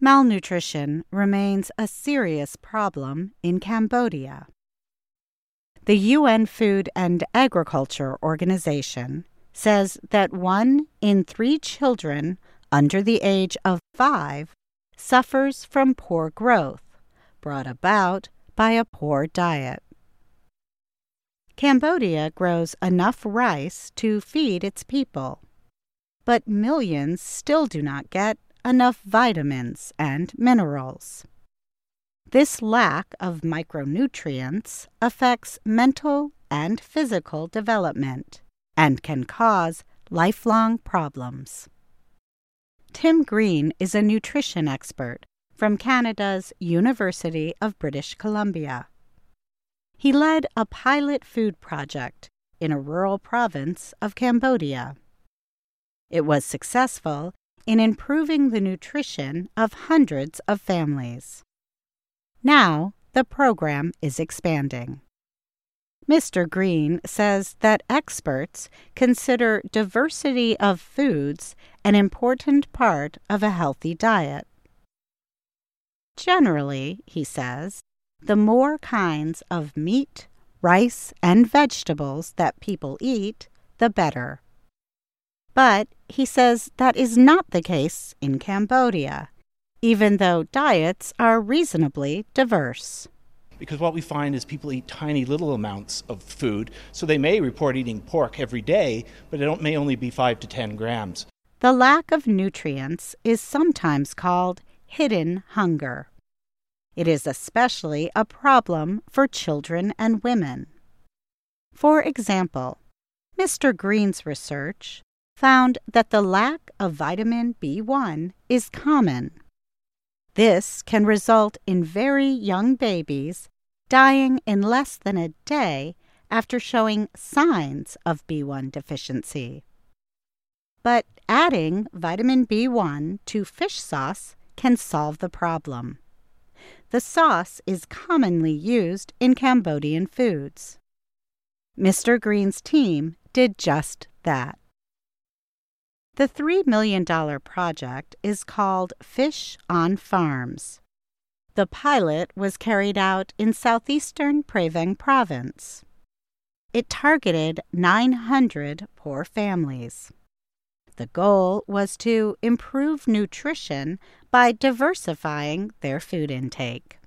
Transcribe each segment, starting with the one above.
Malnutrition remains a serious problem in Cambodia. The UN Food and Agriculture Organization says that 1 in 3 children under the age of 5 suffers from poor growth, brought about by a poor diet. Cambodia grows enough rice to feed its people, but millions still do not get enough vitamins and minerals. This lack of micronutrients affects mental and physical development and can cause lifelong problems. Tim Green is a nutrition expert from Canada's University of British Columbia. He led a pilot food project in a rural province of Cambodia. It was successful in improving the nutrition of hundreds of families. Now, the program is expanding. Mr. Green says that experts consider diversity of foods an important part of a healthy diet. Generally, he says, the more kinds of meat, rice, and vegetables that people eat, the better. But he says that is not the case in Cambodia, even though diets are reasonably diverse. Because what we find is people eat tiny little amounts of food, so they may report eating pork every day, but it may only be 5 to 10 grams. The lack of nutrients is sometimes called hidden hunger. It is especially a problem for children and women. For example, Mr. Green's research found that the lack of vitamin B1 is common. This can result in very young babies dying in less than a day after showing signs of B1 deficiency. But adding vitamin B1 to fish sauce can solve the problem. The sauce is commonly used in Cambodian foods. Mr. Green's team did just that. The $3 million project is called Fish on Farms. The pilot was carried out in southeastern Prey Veng province. It targeted 900 poor families. The goal was to improve nutrition by diversifying their food intake.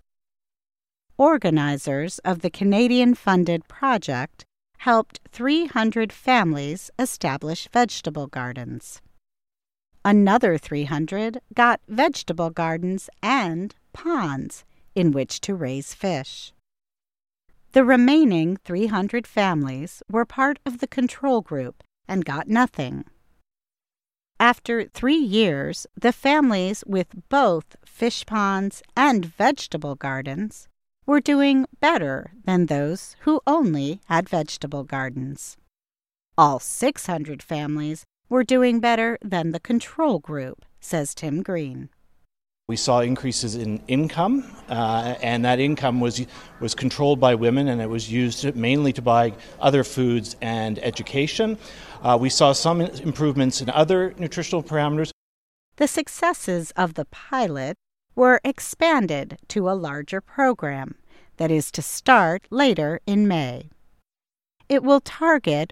Organizers of the Canadian-funded project helped 300 families establish vegetable gardens. Another 300 got vegetable gardens and ponds in which to raise fish. The remaining 300 families were part of the control group and got nothing. After 3 years, the families with both fish ponds and vegetable gardens were doing better than those who only had vegetable gardens. All 600 families were doing better than the control group, says Tim Green. We saw increases in income, and that income was controlled by women, and it was used mainly to buy other foods and education. We saw some improvements in other nutritional parameters. The successes of the pilot were expanded to a larger program that is to start later in May. It will target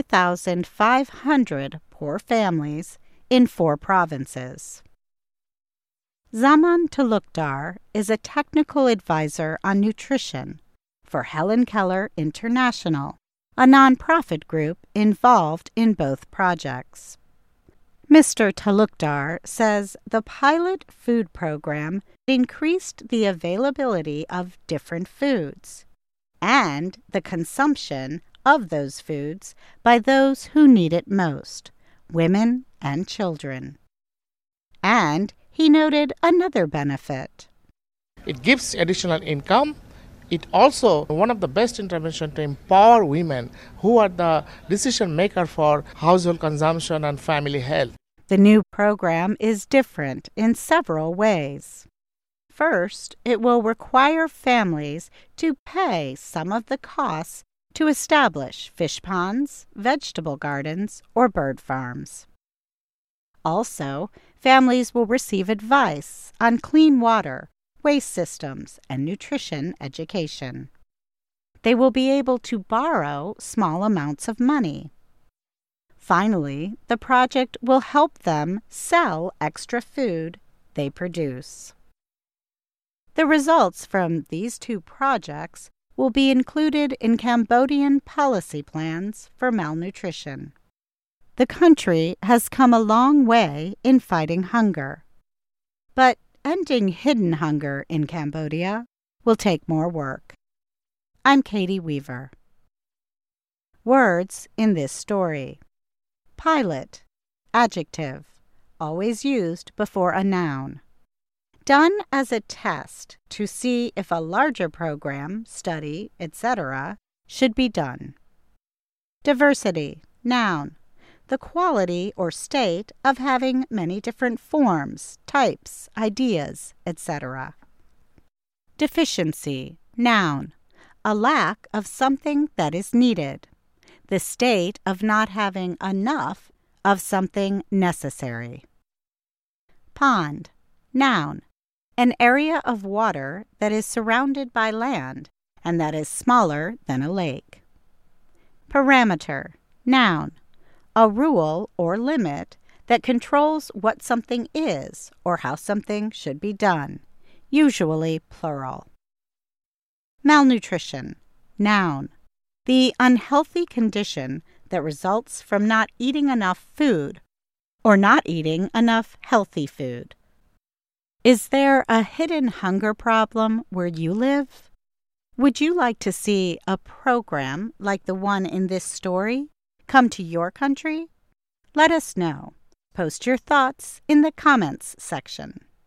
4,500 poor families in 4 provinces. Zaman Talukdar is a technical advisor on nutrition for Helen Keller International, a nonprofit group involved in both projects. Mr. Talukdar says the pilot food program increased the availability of different foods and the consumption of those foods by those who need it most, women and children. And he noted another benefit. It gives additional income. It also one of the best interventions to empower women who are the decision maker for household consumption and family health. The new program is different in several ways. First, it will require families to pay some of the costs to establish fish ponds, vegetable gardens, or bird farms. Also, Families will receive advice on clean water, waste systems, and nutrition education. They will be able to borrow small amounts of money. Finally, the project will help them sell extra food they produce. The results from these two projects will be included in Cambodian policy plans for malnutrition. The country has come a long way in fighting hunger. But ending hidden hunger in Cambodia will take more work. I'm Katie Weaver. Words in this story. Pilot, adjective, always used before a noun. Done as a test to see if a larger program, study, etc., should be done. Diversity, noun, the quality or state of having many different forms, types, ideas, etc. Deficiency, noun, a lack of something that is needed, the state of not having enough of something necessary. Pond, noun, an area of water that is surrounded by land and that is smaller than a lake. Parameter, noun, a rule or limit that controls what something is or how something should be done, usually plural. Malnutrition, noun, the unhealthy condition that results from not eating enough food or not eating enough healthy food. Is there a hidden hunger problem where you live? Would you like to see a program like the one in this story come to your country? Let us know. Post your thoughts in the comments section.